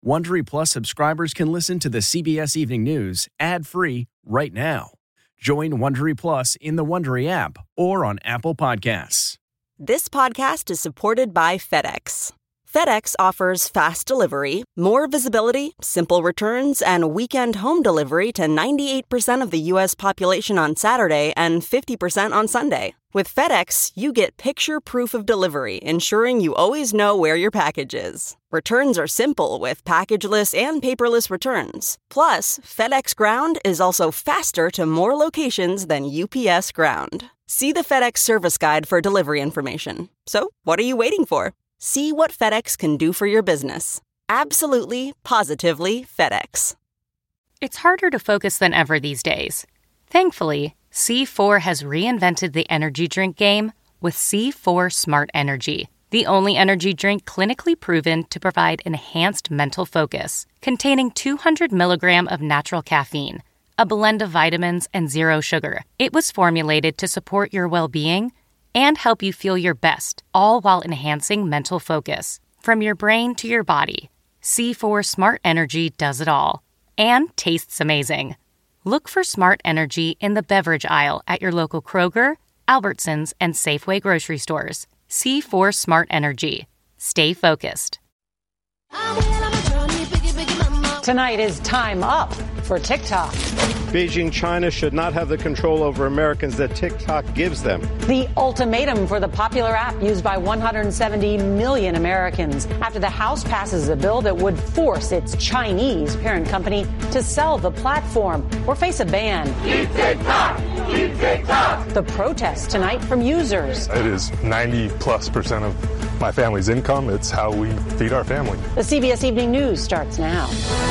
Wondery Plus subscribers can listen to the CBS Evening News ad-free right now. Join Wondery Plus in the Wondery app or on Apple Podcasts. This podcast is supported by FedEx. FedEx offers fast delivery, more visibility, simple returns, and weekend home delivery to 98% of the U.S. population on Saturday and 50% on Sunday. With FedEx, you get picture proof of delivery, ensuring you always know where your package is. Returns are simple with packageless and paperless returns. Plus, FedEx Ground is also faster to more locations than UPS Ground. See the FedEx service guide for delivery information. So, what are you waiting for? See what FedEx can do for your business. Absolutely, positively FedEx. It's harder to focus than ever these days. Thankfully, C4 has reinvented the energy drink game with C4 Smart Energy, the only energy drink clinically proven to provide enhanced mental focus, containing 200 milligrams of natural caffeine, a blend of vitamins, and zero sugar. It was formulated to support your well-being and help you feel your best, all while enhancing mental focus. From your brain to your body, C4 Smart Energy does it all and tastes amazing. Look for Smart Energy in the beverage aisle at your local Kroger, Albertsons, and Safeway grocery stores. C4 Smart Energy. Stay focused. Tonight is time up for TikTok. Beijing, China should not have the control over Americans that TikTok gives them. The ultimatum for the popular app used by 170 million Americans after the House passes a bill that would force its Chinese parent company to sell the platform or face a ban. Keep TikTok! Keep TikTok! The protest tonight from users. It is 90+% of my family's income. It's how we feed our family. The CBS Evening News starts now.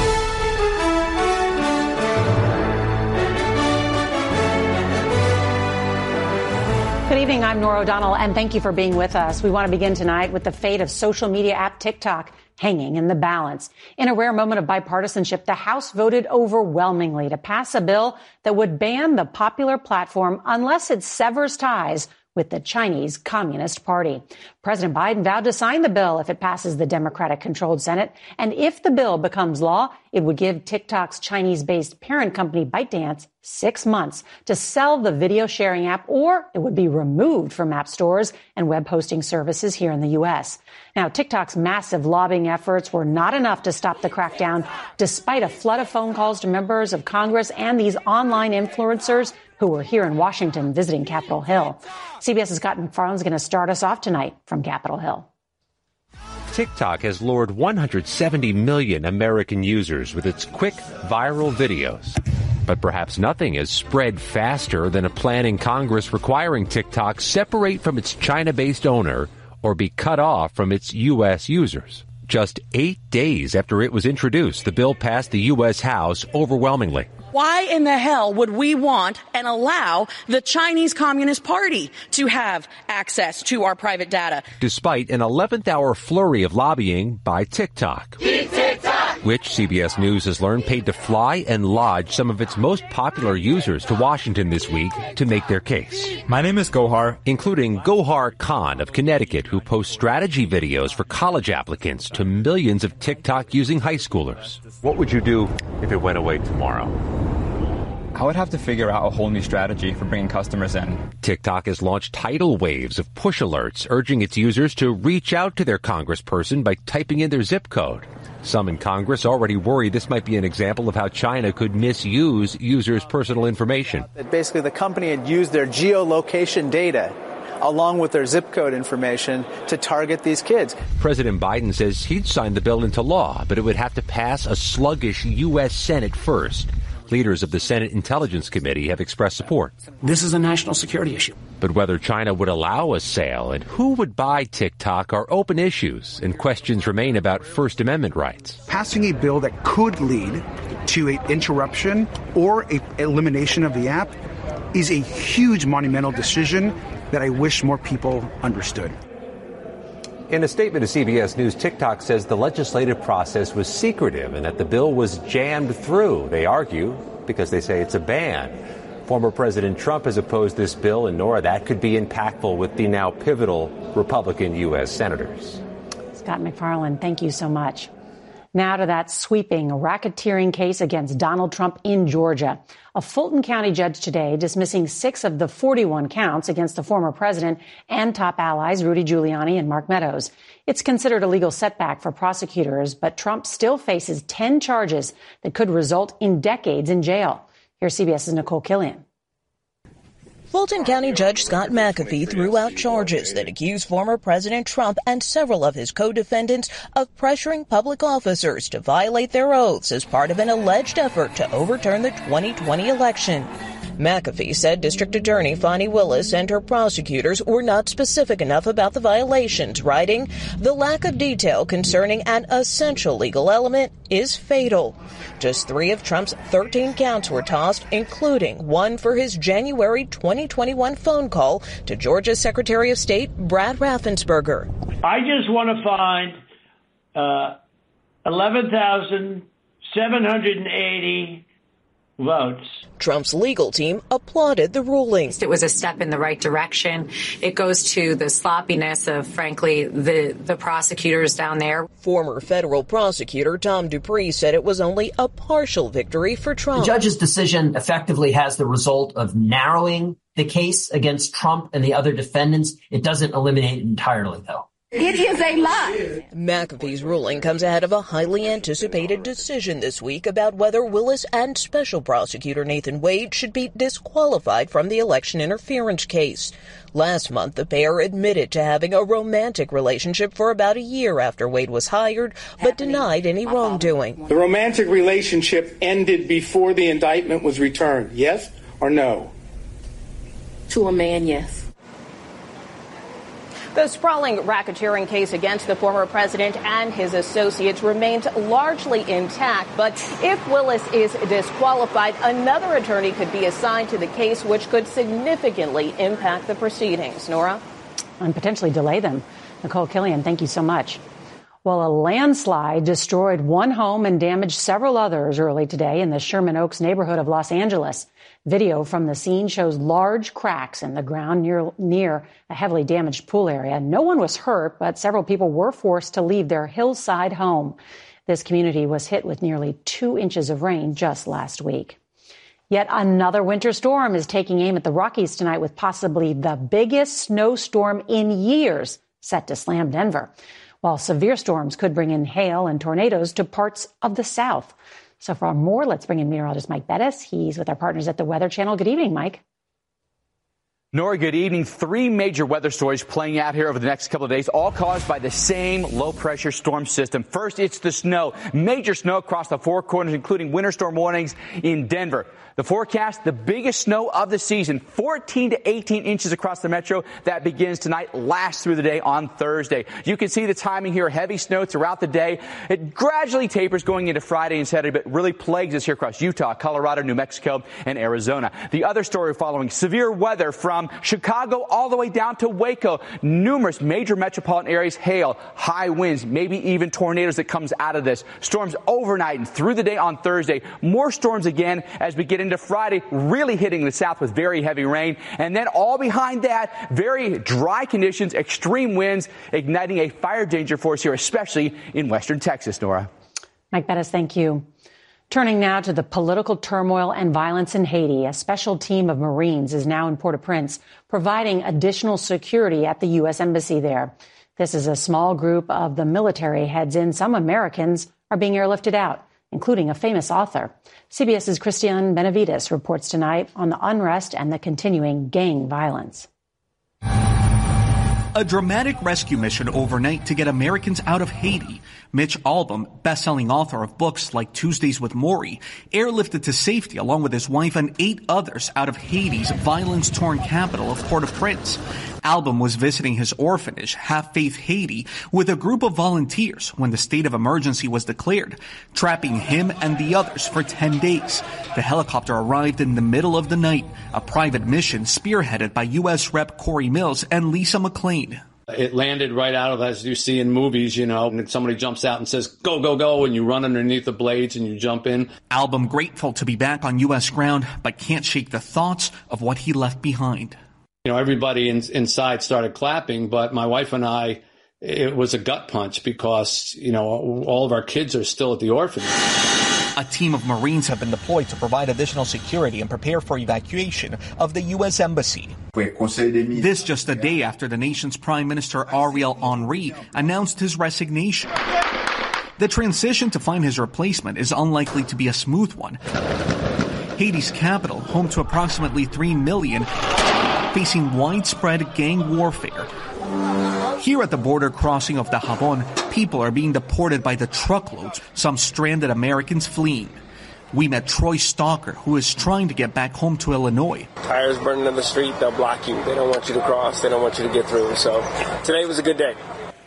Good evening, I'm Norah O'Donnell, and thank you for being with us. We want to begin tonight with the fate of social media app TikTok hanging in the balance. In a rare moment of bipartisanship, the House voted overwhelmingly to pass a bill that would ban the popular platform unless it severs ties with the Chinese Communist Party. President Biden vowed to sign the bill if it passes the Democratic-controlled Senate. And if the bill becomes law, it would give TikTok's Chinese-based parent company ByteDance 6 months to sell the video sharing app, or it would be removed from app stores and web hosting services here in the U.S. Now, TikTok's massive lobbying efforts were not enough to stop the crackdown, despite a flood of phone calls to members of Congress and these online influencers who were here in Washington visiting Capitol Hill. CBS's Scott McFarland is going to start us off tonight from Capitol Hill. TikTok has lured 170 million American users with its quick, viral videos. But perhaps nothing has spread faster than a plan in Congress requiring TikTok separate from its China-based owner or be cut off from its U.S. users. Just 8 days after it was introduced, the bill passed the U.S. House overwhelmingly. Why in the hell would we want and allow the Chinese Communist Party to have access to our private data? Despite an 11th-hour flurry of lobbying by TikTok. Keep TikTok! Which CBS News has learned paid to fly and lodge some of its most popular users to Washington this week to make their case. My name is Gohar. Including Gohar Khan of Connecticut, who posts strategy videos for college applicants to millions of TikTok-using high schoolers. What would you do if it went away tomorrow? I would have to figure out a whole new strategy for bringing customers in. TikTok has launched tidal waves of push alerts urging its users to reach out to their congressperson by typing in their zip code. Some in Congress already worry this might be an example of how China could misuse users' personal information. Basically, the company had used their geolocation data along with their zip code information to target these kids. President Biden says he'd sign the bill into law, but it would have to pass a sluggish U.S. Senate first. Leaders of the Senate Intelligence Committee have expressed support. This is a national security issue. But whether China would allow a sale and who would buy TikTok are open issues, and questions remain about First Amendment rights. Passing a bill that could lead to an interruption or an elimination of the app is a huge monumental decision that I wish more people understood. In a statement to CBS News, TikTok says the legislative process was secretive and that the bill was jammed through. They argue because they say it's a ban. Former President Trump has opposed this bill, and Nora, that could be impactful with the now pivotal Republican U.S. senators. Scott McFarland, thank you so much. Now to that sweeping racketeering case against Donald Trump in Georgia. A Fulton County judge today dismissing 6 of the 41 counts against the former president and top allies Rudy Giuliani and Mark Meadows. It's considered a legal setback for prosecutors, but Trump still faces 10 charges that could result in decades in jail. Here's CBS's Nicole Killian. Fulton County Judge Scott McAfee threw out charges that accuse former President Trump and several of his co-defendants of pressuring public officers to violate their oaths as part of an alleged effort to overturn the 2020 election. McAfee said District Attorney Fani Willis and her prosecutors were not specific enough about the violations, writing, "The lack of detail concerning an essential legal element is fatal." Just 3 of Trump's 13 counts were tossed, including one for his January 2021 phone call to Georgia's Secretary of State Brad Raffensperger. I just want to find 11,780 votes. Trump's legal team applauded the ruling. It was a step in the right direction. It goes to the sloppiness of, frankly, the prosecutors down there. Former federal prosecutor Tom Dupree said it was only a partial victory for Trump. The judge's decision effectively has the result of narrowing the case against Trump and the other defendants. It doesn't eliminate it entirely, though. It is a lie. McAfee's ruling comes ahead of a highly anticipated decision this week about whether Willis and Special Prosecutor Nathan Wade should be disqualified from the election interference case. Last month, the pair admitted to having a romantic relationship for about a year after Wade was hired, but denied any wrongdoing. The romantic relationship ended before the indictment was returned, yes or no? To a man, yes. The sprawling racketeering case against the former president and his associates remains largely intact. But if Willis is disqualified, another attorney could be assigned to the case, which could significantly impact the proceedings. Nora? And potentially delay them. Nicole Killian, thank you so much. Well, a landslide destroyed one home and damaged several others early today in the Sherman Oaks neighborhood of Los Angeles. Video from the scene shows large cracks in the ground near a heavily damaged pool area. No one was hurt, but several people were forced to leave their hillside home. This community was hit with nearly 2 inches of rain just last week. Yet another winter storm is taking aim at the Rockies tonight, with possibly the biggest snowstorm in years set to slam Denver. While severe storms could bring in hail and tornadoes to parts of the South. So for more, let's bring in meteorologist Mike Bettis. He's with our partners at the Weather Channel. Good evening, Mike. Nora, good evening. 3 major weather stories playing out here over the next couple of days, all caused by the same low-pressure storm system. First, it's the snow. Major snow across the 4 corners, including winter storm warnings in Denver. The forecast, the biggest snow of the season, 14 to 18 inches across the metro. That begins tonight, lasts through the day on Thursday. You can see the timing here, heavy snow throughout the day. It gradually tapers going into Friday and Saturday, but really plagues us here across Utah, Colorado, New Mexico, and Arizona. The other story following, severe weather from Chicago all the way down to Waco. Numerous major metropolitan areas, hail, high winds, maybe even tornadoes that comes out of this. Storms overnight and through the day on Thursday. More storms again as we get into Friday, really hitting the south with very heavy rain. And then all behind that, very dry conditions, extreme winds, igniting a fire danger for us here, especially in western Texas, Nora. Mike Bettis, thank you. Turning now to the political turmoil and violence in Haiti, a special team of Marines is now in Port-au-Prince, providing additional security at the U.S. Embassy there. This is a small group of the military heads in. Some Americans are being airlifted out, including a famous author. CBS's Christian Benavides reports tonight on the unrest and the continuing gang violence. A dramatic rescue mission overnight to get Americans out of Haiti. Mitch Albom, best-selling author of books like Tuesdays with Morrie, airlifted to safety along with his wife and 8 others out of Haiti's violence-torn capital of Port-au-Prince. Albom was visiting his orphanage, Have Faith Haiti, with a group of volunteers when the state of emergency was declared, trapping him and the others for 10 days. The helicopter arrived in the middle of the night, a private mission spearheaded by U.S. Rep. Corey Mills and Lisa McClain. It landed right out of, as you see in movies, you know, and somebody jumps out and says, go, go, go, and you run underneath the blades and you jump in. Albom grateful to be back on U.S. ground, but can't shake the thoughts of what he left behind. You know, everybody inside started clapping, but my wife and I it was a gut punch because, all of our kids are still at the orphanage. A team of Marines have been deployed to provide additional security and prepare for evacuation of the U.S. Embassy. This just a day after the nation's Prime Minister Ariel Henry announced his resignation. The transition to find his replacement is unlikely to be a smooth one. Haiti's capital, home to approximately 3 million, facing widespread gang warfare. Here at the border crossing of Dajabon, people are being deported by the truckloads, some stranded Americans fleeing. We met Troy Stalker, who is trying to get back home to Illinois. Tires burning in the street, they'll block you. They don't want you to cross. They don't want you to get through. So today was a good day.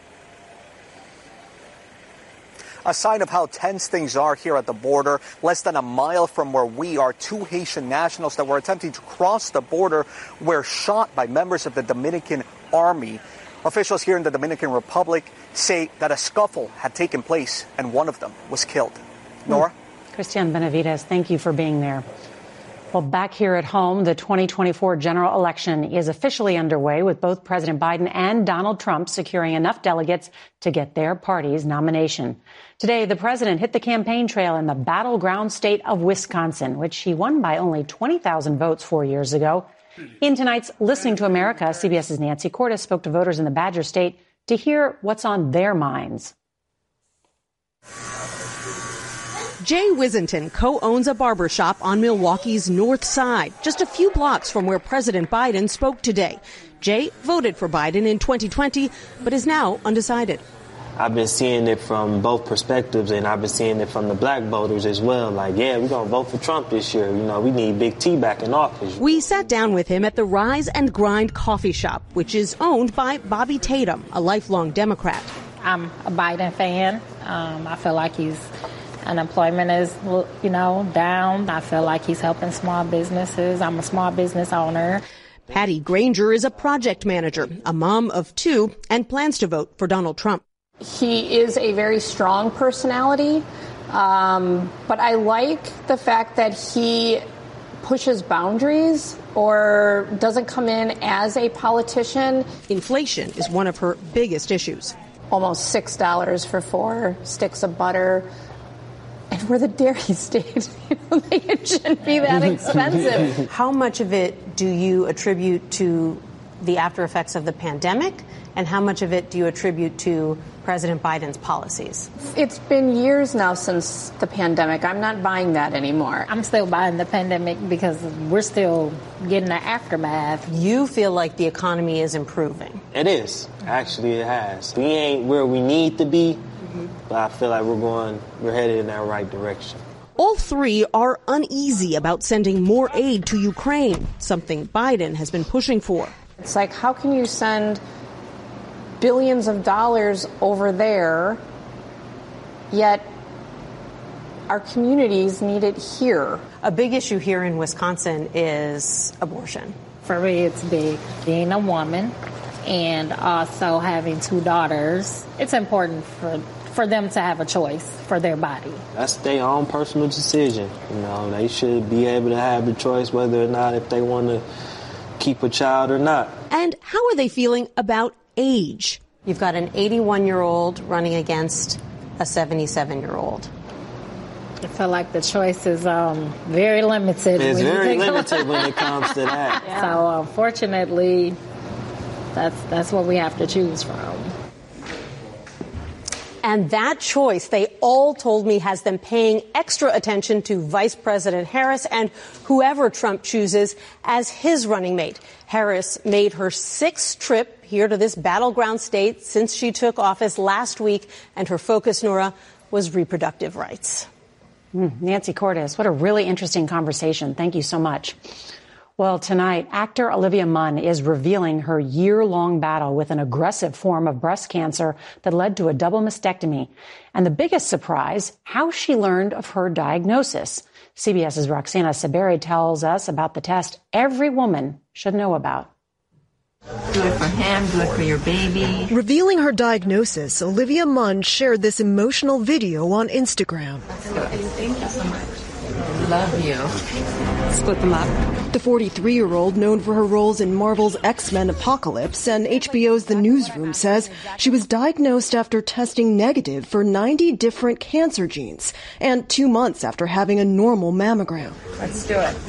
A sign of how tense things are here at the border. Less than a mile from where we are, 2 Haitian nationals that were attempting to cross the border were shot by members of the Dominican Army. Officials here in the Dominican Republic say that a scuffle had taken place and one of them was killed. Nora? Christian Benavides, thank you for being there. Well, back here at home, the 2024 general election is officially underway with both President Biden and Donald Trump securing enough delegates to get their party's nomination. Today, the president hit the campaign trail in the battleground state of Wisconsin, which he won by only 20,000 votes 4 years ago. In tonight's Listening to America, CBS's Nancy Cordes spoke to voters in the Badger State to hear what's on their minds. Jay Wisenton co-owns a barbershop on Milwaukee's north side, just a few blocks from where President Biden spoke today. Jay voted for Biden in 2020, but is now undecided. I've been seeing it from both perspectives, and I've been seeing it from the black voters as well. Like, yeah, we're going to vote for Trump this year. We need Big T back in office. We sat down with him at the Rise and Grind coffee shop, which is owned by Bobby Tatum, a lifelong Democrat. I'm a Biden fan. I feel like unemployment is, down. I feel like he's helping small businesses. I'm a small business owner. Patty Granger is a project manager, a mom of 2, and plans to vote for Donald Trump. He is a very strong personality, but I like the fact that he pushes boundaries or doesn't come in as a politician. Inflation is one of her biggest issues. Almost $6 for 4 sticks of butter. And we're the dairy state. It shouldn't be that expensive. How much of it do you attribute to the after effects of the pandemic? And how much of it do you attribute to President Biden's policies? It's been years now since the pandemic. I'm not buying that anymore. I'm still buying the pandemic because we're still getting the aftermath. You feel like the economy is improving. It is. Actually, it has. We ain't where we need to be, but I feel like we're headed in that right direction. All 3 are uneasy about sending more aid to Ukraine, something Biden has been pushing for. It's like, how can you send billions of dollars over there, yet our communities need it here? A big issue here in Wisconsin is abortion. For me, it's big. Being a woman and also having 2 daughters, it's important for them to have a choice for their body. That's their own personal decision. They should be able to have the choice whether or not if they want to keep a child or not. And how are they feeling about age? You've got an 81-year-old running against a 77-year-old. I feel like the choice is very limited. It's very limited when it comes to that. Yeah. So unfortunately, that's what we have to choose from. And that choice, they all told me, has them paying extra attention to Vice President Harris and whoever Trump chooses as his running mate. Harris made her 6th trip here to this battleground state since she took office last week, and her focus, Nora, was reproductive rights. Nancy Cordes, what a really interesting conversation. Thank you so much. Well, tonight, actor Olivia Munn is revealing her year-long battle with an aggressive form of breast cancer that led to a double mastectomy. And the biggest surprise, how she learned of her diagnosis. CBS's Roxana Saberi tells us about the test every woman should know about. Good for him, good for your baby. Revealing her diagnosis, Olivia Munn shared this emotional video on Instagram. Thank you so much. Love you. Split them up. The 43-year-old, known for her roles in Marvel's X-Men Apocalypse and HBO's The Newsroom, says she was diagnosed after testing negative for 90 different cancer genes and 2 months after having a normal mammogram. Let's do it.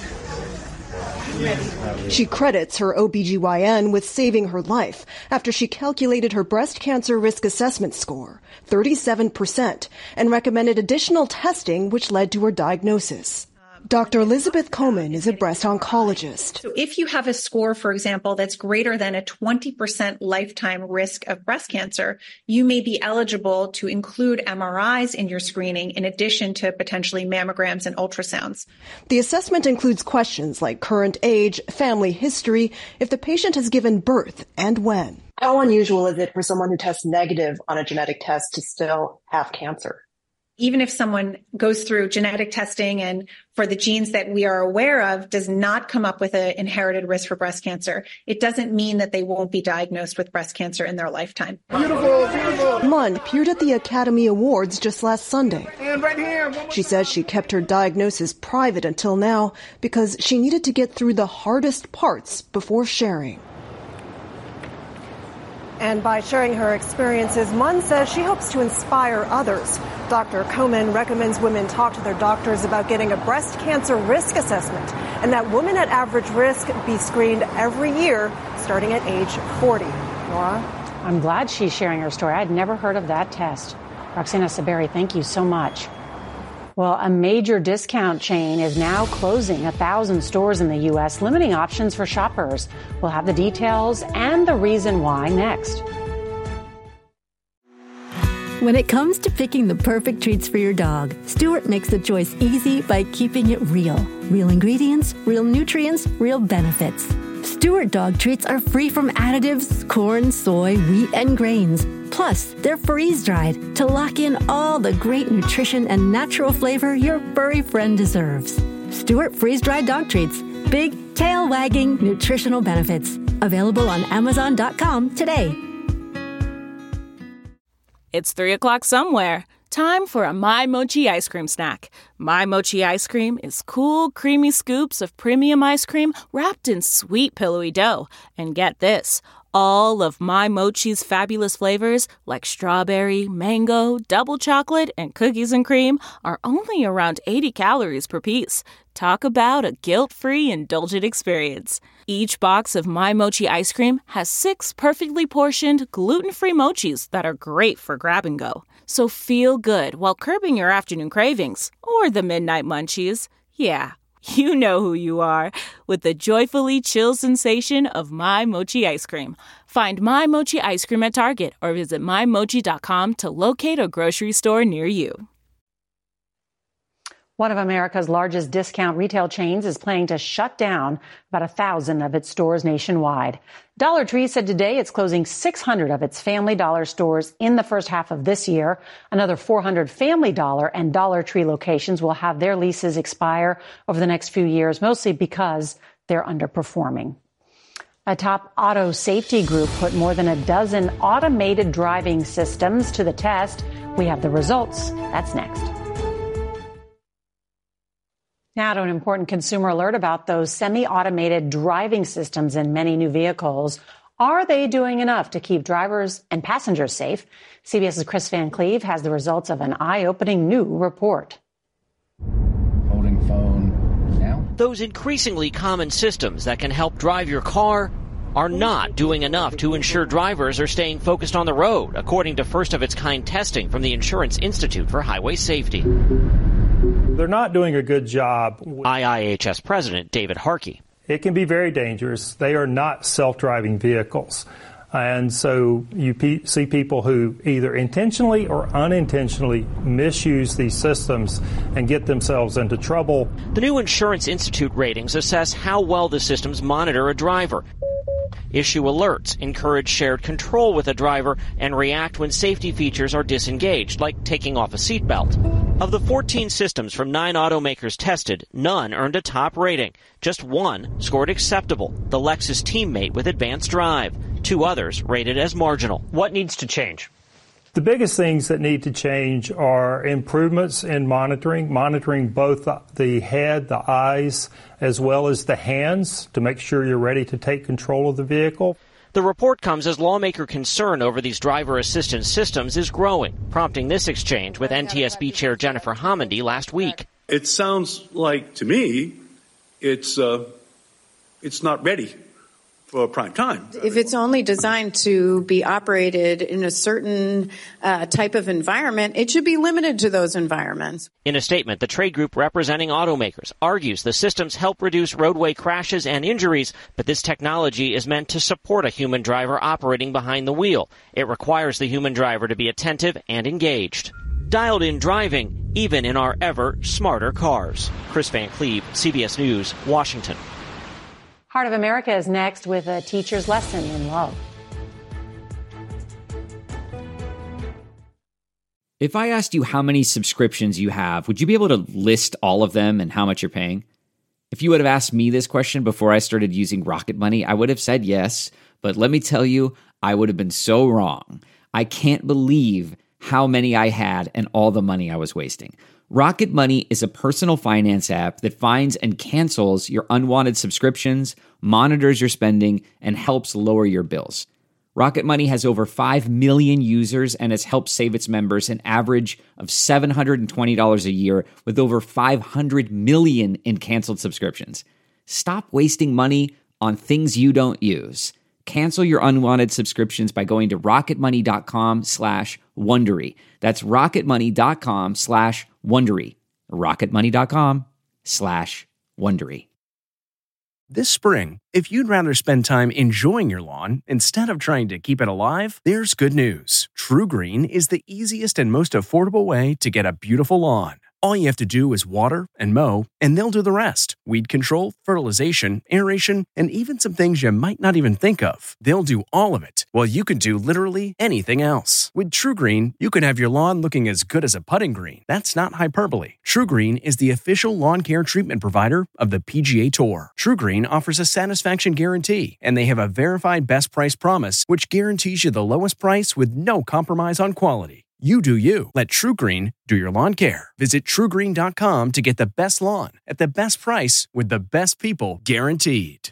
She credits her OBGYN with saving her life after she calculated her breast cancer risk assessment score, 37%, and recommended additional testing, which led to her diagnosis. Dr. Elizabeth Komen is a breast oncologist. So if you have a score, for example, that's greater than a 20% lifetime risk of breast cancer, you may be eligible to include MRIs in your screening in addition to potentially mammograms and ultrasounds. The assessment includes questions like current age, family history, if the patient has given birth, and when. How unusual is it for someone who tests negative on a genetic test to still have cancer? Even if someone goes through genetic testing and for the genes that we are aware of does not come up with an inherited risk for breast cancer, it doesn't mean that they won't be diagnosed with breast cancer in their lifetime. Beautiful, beautiful. Munn appeared at the Academy Awards just last Sunday. And right here. She says she kept her diagnosis private until now because she needed to get through the hardest parts before sharing. And by sharing her experiences, Munn says she hopes to inspire others. Dr. Komen recommends women talk to their doctors about getting a breast cancer risk assessment and that women at average risk be screened every year starting at age 40. Nora? I'm glad she's sharing her story. I'd never heard of that test. Roxana Saberi, thank you so much. Well, a major discount chain is now closing 1,000 stores in the U.S., limiting options for shoppers. We'll have the details and the reason why next. When it comes to picking the perfect treats for your dog, Stewart makes the choice easy by keeping it real. Real ingredients, real nutrients, real benefits. Stewart dog treats are free from additives, corn, soy, wheat, and grains. Plus, they're freeze-dried to lock in all the great nutrition and natural flavor your furry friend deserves. Stewart freeze-dried dog treats. Big, tail-wagging nutritional benefits. Available on Amazon.com today. It's 3 o'clock somewhere. Time for a My Mochi ice cream snack. My Mochi ice cream is cool, creamy scoops of premium ice cream wrapped in sweet, pillowy dough. And get this, all of My Mochi's fabulous flavors like strawberry, mango, double chocolate, and cookies and cream are only around 80 calories per piece. Talk about a guilt-free, indulgent experience. Each box of My Mochi ice cream has 6 perfectly portioned, gluten-free mochis that are great for grab and go. So feel good while curbing your afternoon cravings or the midnight munchies. Yeah, you know who you are with the joyfully chill sensation of My Mochi ice cream. Find My Mochi ice cream at Target or visit MyMochi.com to locate a grocery store near you. One of America's largest discount retail chains is planning to shut down about 1,000 of its stores nationwide. Dollar Tree said today it's closing 600 of its Family Dollar stores in the first half of this year. Another 400 Family Dollar and Dollar Tree locations will have their leases expire over the next few years, mostly because they're underperforming. A top auto safety group put more than a dozen automated driving systems to the test. We have the results. That's next. Now to an important consumer alert about those semi-automated driving systems in many new vehicles. Are they doing enough to keep drivers and passengers safe? CBS's Chris Van Cleve has the results of an eye-opening new report. Holding phone now. Those increasingly common systems that can help drive your car are not doing enough to ensure drivers are staying focused on the road, according to first-of-its-kind testing from the Insurance Institute for Highway Safety. They're not doing a good job. IIHS President David Harkey. It can be very dangerous. They are not self-driving vehicles. And so you see people who either intentionally or unintentionally misuse these systems and get themselves into trouble. The new Insurance Institute ratings assess how well the systems monitor a driver, issue alerts, encourage shared control with a driver, and react when safety features are disengaged, like taking off a seatbelt. Of the 14 systems from 9 automakers tested, none earned a top rating. Just one scored acceptable, the Lexus Teammate with Advanced Drive. 2 others rated as marginal. What needs to change? The biggest things that need to change are improvements in monitoring both the head, the eyes, as well as the hands to make sure you're ready to take control of the vehicle. The report comes as lawmaker concern over these driver assistance systems is growing, prompting this exchange with NTSB Chair Jennifer Homendy last week. It sounds like, to me, it's not ready for prime time. If it's only designed to be operated in a certain type of environment, it should be limited to those environments. In a statement, the trade group representing automakers argues the systems help reduce roadway crashes and injuries, but this technology is meant to support a human driver operating behind the wheel. It requires the human driver to be attentive and engaged. Dialed in driving, even in our ever smarter cars. Chris Van Cleve, CBS News, Washington. Heart of America is next with a teacher's lesson in love. If I asked you how many subscriptions you have, would you be able to list all of them and how much you're paying? If you would have asked me this question before I started using Rocket Money, I would have said yes. But let me tell you, I would have been so wrong. I can't believe how many I had and all the money I was wasting. Rocket Money is a personal finance app that finds and cancels your unwanted subscriptions, monitors your spending, and helps lower your bills. Rocket Money has over 5 million users and has helped save its members an average of $720 a year with over 500 million in canceled subscriptions. Stop wasting money on things you don't use. Cancel your unwanted subscriptions by going to rocketmoney.com/Wondery. That's rocketmoney.com/Wondery. rocketmoney.com/Wondery. This spring, if you'd rather spend time enjoying your lawn instead of trying to keep it alive, there's good news. True Green is the easiest and most affordable way to get a beautiful lawn. All you have to do is water and mow, and they'll do the rest. Weed control, fertilization, aeration, and even some things you might not even think of. They'll do all of it, while you can do literally anything else. With True Green, you can have your lawn looking as good as a putting green. That's not hyperbole. True Green is the official lawn care treatment provider of the PGA Tour. True Green offers a satisfaction guarantee, and they have a verified best price promise, which guarantees you the lowest price with no compromise on quality. You do you. Let True Green do your lawn care. Visit TrueGreen.com to get the best lawn at the best price with the best people guaranteed.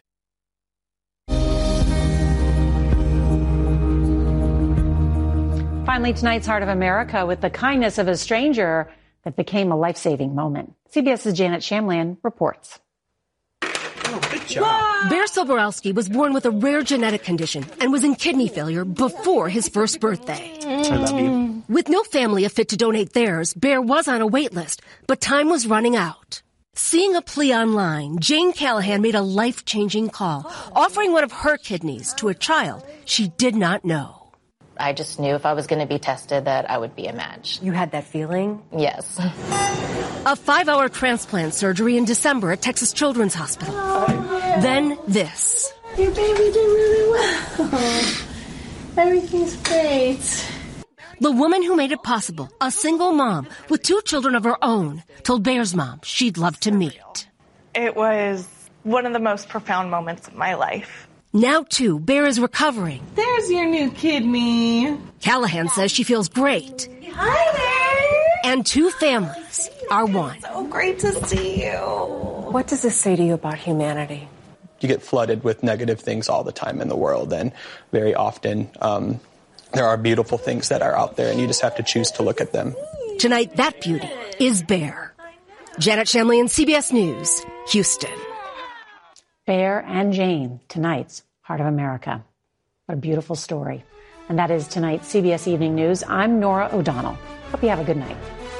Finally, tonight's Heart of America with the kindness of a stranger that became a life-saving moment. CBS's Janet Shamlian reports. Good job. Bear Soborowski was born with a rare genetic condition and was in kidney failure before his first birthday. I love you. With no family fit to donate theirs, Bear was on a wait list, but time was running out. Seeing a plea online, Jane Callahan made a life-changing call, offering one of her kidneys to a child she did not know. I just knew if I was going to be tested that I would be a match. You had that feeling? Yes. A 5-hour transplant surgery in December at Texas Children's Hospital. Then this. Your baby did really well. Everything's great. The woman who made it possible, a single mom with 2 children of her own, told Bear's mom she'd love to meet. It was one of the most profound moments of my life. Now, too, Bear is recovering. There's your new kidney. Callahan says she feels great. Hi there. And 2 families are one. So great to see you. What does this say to you about humanity? You get flooded with negative things all the time in the world, and very often there are beautiful things that are out there, and you just have to choose to look at them. Tonight, that beauty is Bear. Janet Shamlian, CBS News, Houston. Bear and Jane, tonight's Heart of America. What a beautiful story. And that is tonight's CBS Evening News. I'm Norah O'Donnell. Hope you have a good night.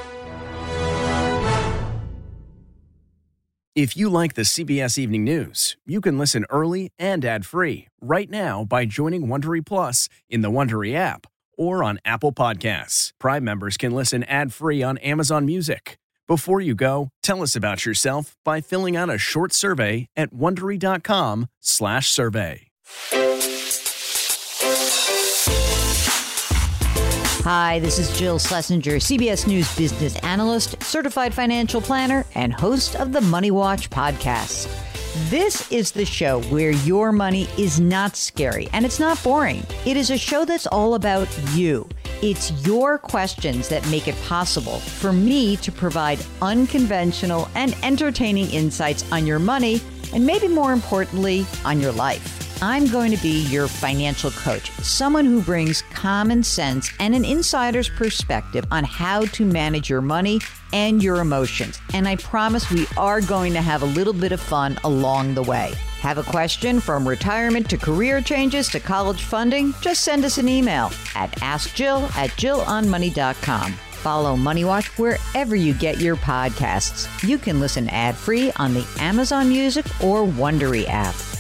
If you like the CBS Evening News, you can listen early and ad-free right now by joining Wondery Plus in the Wondery app or on Apple Podcasts. Prime members can listen ad-free on Amazon Music. Before you go, tell us about yourself by filling out a short survey at Wondery.com/survey. Hi, this is Jill Schlesinger, CBS News business analyst, certified financial planner, and host of the Money Watch podcast. This is the show where your money is not scary and it's not boring. It is a show that's all about you. It's your questions that make it possible for me to provide unconventional and entertaining insights on your money, and maybe more importantly, on your life. I'm going to be your financial coach, someone who brings common sense and an insider's perspective on how to manage your money and your emotions. And I promise we are going to have a little bit of fun along the way. Have a question from retirement to career changes to college funding? Just send us an email at askjill@jillonmoney.com. Follow Money Watch wherever you get your podcasts. You can listen ad-free on the Amazon Music or Wondery app.